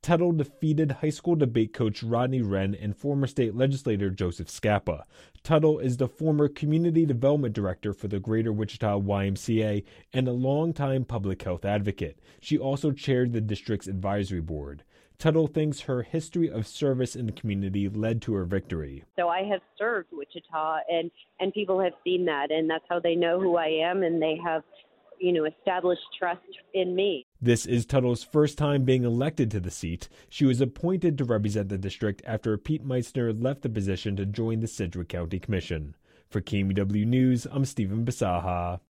Tuttle defeated high school debate coach Rodney Wren and former state legislator Joseph Scapa. Tuttle is the former community development director for the Greater Wichita YMCA and a longtime public health advocate. She also chaired the district's advisory board. Tuttle thinks her history of service in the community led to her victory. So I have served Wichita, and people have seen that, and that's how they know who I am, and they have, established trust in me. This is Tuttle's first time being elected to the seat. She was appointed to represent the district after Pete Meitzner left the position to join the Sedgwick County Commission. For KMUW News, I'm Stephen Bisaha.